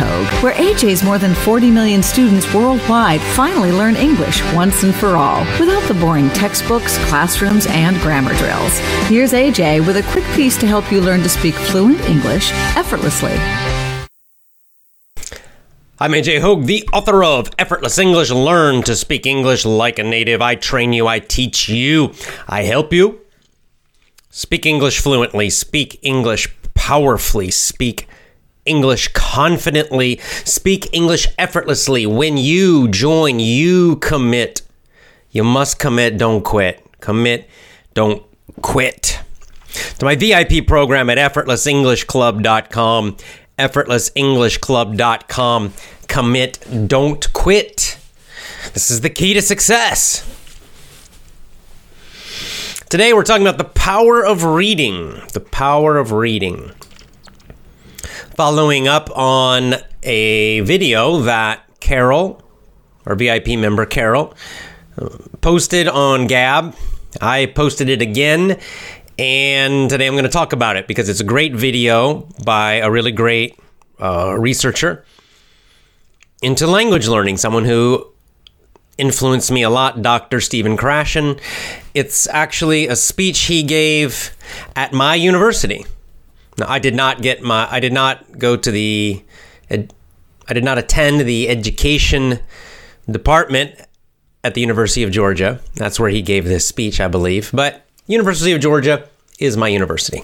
Hogue, where AJ's more than 40 million students worldwide finally learn English once and for all, without the boring textbooks, classrooms, and grammar drills. Here's AJ with a quick piece to help you learn to speak fluent English effortlessly. I'm AJ Hogue, the author of Effortless English. Learn to speak English like a native. I train you, I teach you, I help you. Speak English fluently, speak English powerfully, speak English confidently, speak English effortlessly. When you join, you commit. You must commit, don't quit. Commit, don't quit. To my VIP program at effortlessenglishclub.com. effortlessenglishclub.com. Commit, don't quit. This is the key to success. Today we're talking about the power of reading. The power of reading. Following up on a video that Carol, our VIP member Carol, posted on Gab. I posted it again, and today I'm going to talk about it because it's a great video by a really great researcher into language learning, someone who influenced me a lot, Dr. Stephen Krashen. It's actually a speech he gave at my university. Now, I did not attend the education department at the University of Georgia. That's where he gave this speech, I believe. But University of Georgia is my university.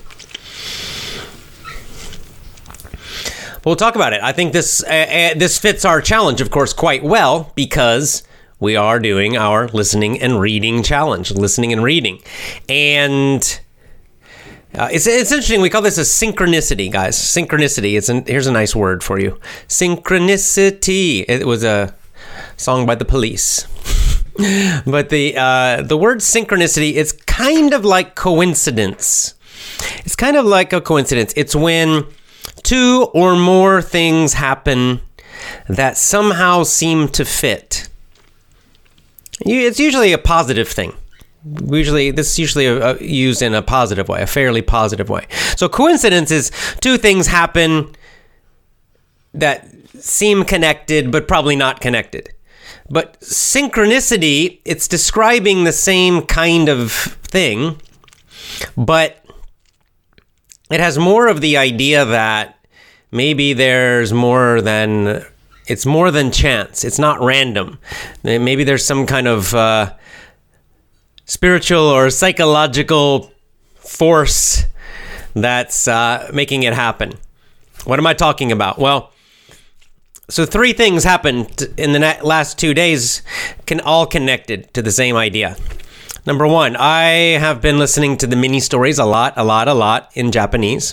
We'll talk about it. I think this fits our challenge, of course, quite well because we are doing our listening and reading challenge, listening and reading. And it's interesting. We call this a synchronicity, guys. Synchronicity. Here's a nice word for you. Synchronicity. It was a song by The Police. But the word synchronicity, it's kind of like coincidence. It's kind of like a coincidence. It's when two or more things happen that somehow seem to fit. It's usually a positive thing. This is usually used in a positive way, a fairly positive way. So coincidence is two things happen that seem connected, but probably not connected. But synchronicity, it's describing the same kind of thing, but it has more of the idea that maybe it's more than chance. It's not random. Maybe there's some kind of spiritual or psychological force that's making it happen. What am I talking about? Well, so three things happened in the last 2 days, all connected to the same idea. Number one, I have been listening to the mini stories a lot in Japanese.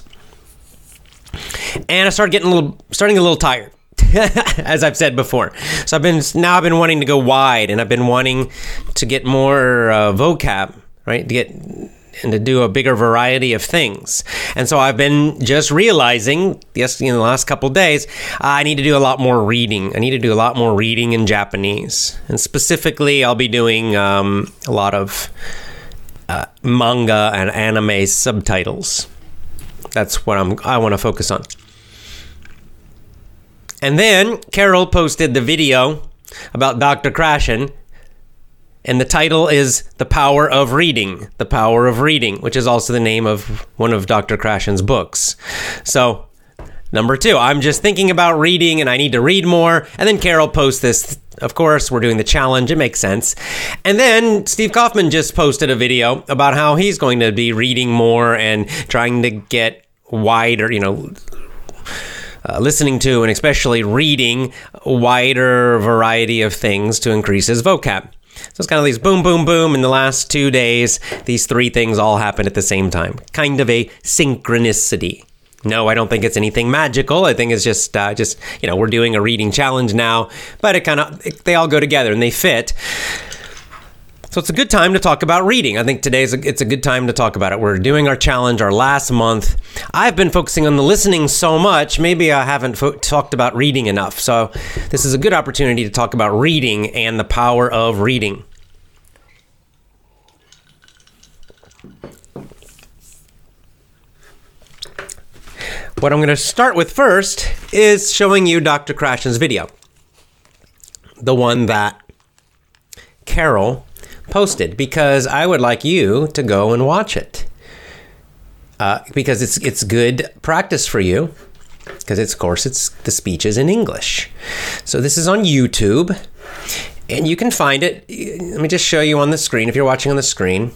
And I started starting a little tired, as I've said before. So I've been wanting to go wide, and I've been wanting to get more vocab, right? To do a bigger variety of things. And so I've been just realizing, in the last couple of days, I need to do a lot more reading. I need to do a lot more reading in Japanese. And specifically, I'll be doing a lot of manga and anime subtitles. That's what I want to focus on. And then Carol posted the video about Dr. Krashen, and the title is The Power of Reading. The Power of Reading, which is also the name of one of Dr. Krashen's books. So, number two, I'm just thinking about reading and I need to read more. And then Carol posts this. Of course, we're doing the challenge. It makes sense. And then Steve Kaufman just posted a video about how he's going to be reading more and trying to get wider, listening to and especially reading a wider variety of things to increase his vocab. So it's kind of these boom, boom, boom. In the last 2 days, these three things all happen at the same time. Kind of a synchronicity. No, I don't think it's anything magical. I think it's just we're doing a reading challenge now, but they all go together and they fit. So it's a good time to talk about reading. I think it's a good time to talk about it. We're doing our challenge, our last month. I've been focusing on the listening so much, maybe I haven't talked about reading enough. So this is a good opportunity to talk about reading and the power of reading. what I'm going to start with first is showing you Dr. Krashen's video. The one that Carol posted, because I would like you to go and watch it. Because it's good practice for you. Because of course it's the speech is in English. So this is on YouTube. And you can find it. Let me just show you on the screen. If you're watching on the screen.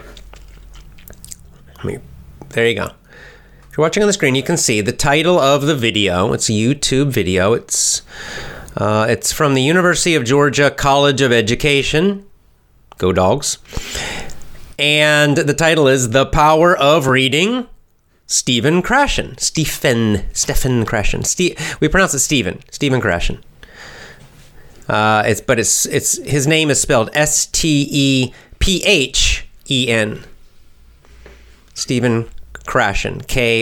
There you go. If you're watching on the screen, you can see the title of the video. It's a YouTube video. It's from the University of Georgia College of Education. Go Dogs. And the title is The Power of Reading, Stephen Krashen. Stephen Krashen. We pronounce it Stephen Krashen. His name is spelled Stephen. Stephen Krashen.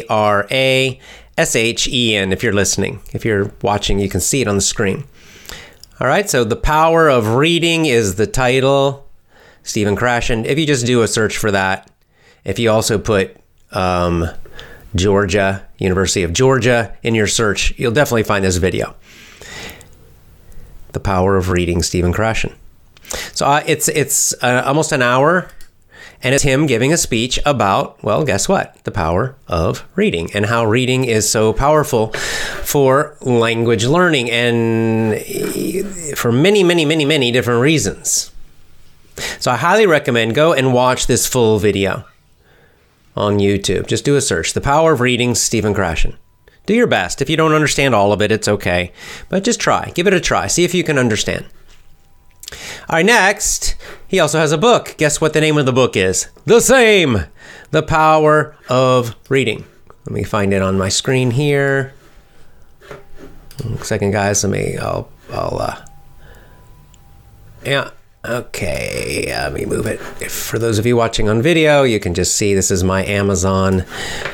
Krashen. If you're listening. If you're watching, you can see it on the screen. All right, so The Power of Reading is the title. Stephen Krashen. If you just do a search for that, if you also put Georgia, University of Georgia in your search, you'll definitely find this video. The Power of Reading, Stephen Krashen. So it's almost an hour. And it's him giving a speech about, well, guess what? The power of reading and how reading is so powerful for language learning and for many, many, many, many different reasons. So I highly recommend go and watch this full video on YouTube. Just do a search. The Power of Reading, Stephen Krashen. Do your best. If you don't understand all of it, it's okay. But just try. Give it a try. See if you can understand. All right, next, he also has a book. Guess what the name of the book is? The same. The Power of Reading. Let me find it on my screen here. 1 second, guys. Yeah. Okay. Let me move it. For those of you watching on video, you can just see this is my Amazon.com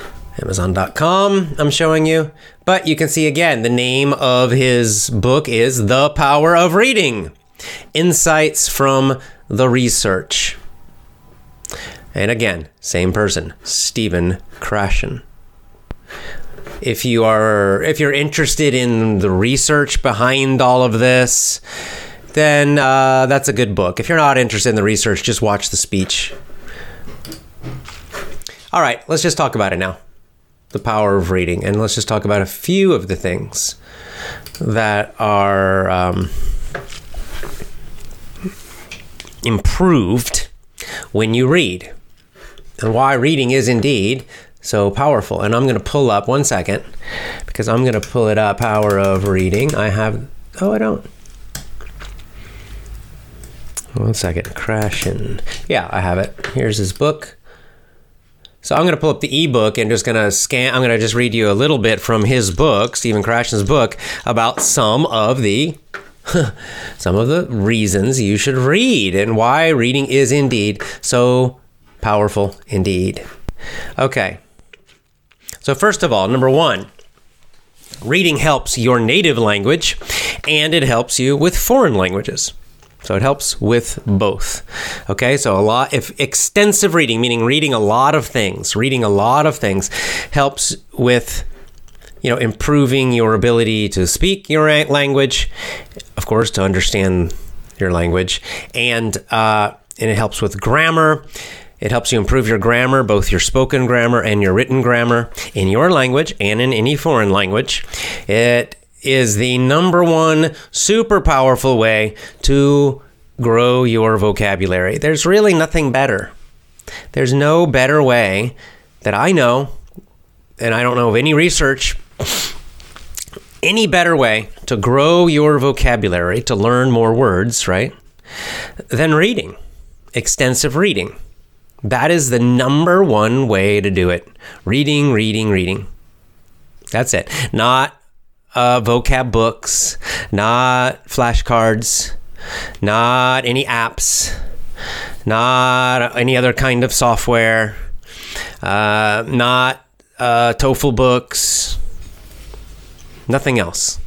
I'm showing you. But you can see again, the name of his book is The Power of Reading. Insights from the Research. And again, same person, Stephen Krashen. If you're interested in the research behind all of this, then that's a good book. If you're not interested in the research, just watch the speech. All right, let's just talk about it now. The Power of Reading. And let's just talk about a few of the things that are improved when you read, and why reading is indeed so powerful. And I'm going to pull up 1 second, because I'm going to pull it up. Power of Reading. I don't. 1 second. Krashen. Yeah, I have it. Here's his book. So I'm going to pull up the ebook and just going to scan. I'm going to just read you a little bit from his book, Stephen Krashen's book, about some of the reasons you should read and why reading is indeed so powerful indeed. Okay. So first of all, number 1, reading helps your native language and it helps you with foreign languages. So it helps with both. Okay, so if extensive reading, meaning reading a lot of things, helps with, improving your ability to speak your language, of course, to understand your language, and it helps with grammar. It helps you improve your grammar, both your spoken grammar and your written grammar in your language and in any foreign language. It is the number 1 super powerful way to grow your vocabulary. There's really nothing better. There's no better way that I know, and I don't know of any research, any better way to grow your vocabulary, to learn more words, right, than reading, extensive reading. That is the number 1 way to do it. Reading. That's it. Not vocab books, not flashcards, not any apps, not any other kind of software, not TOEFL books, nothing else.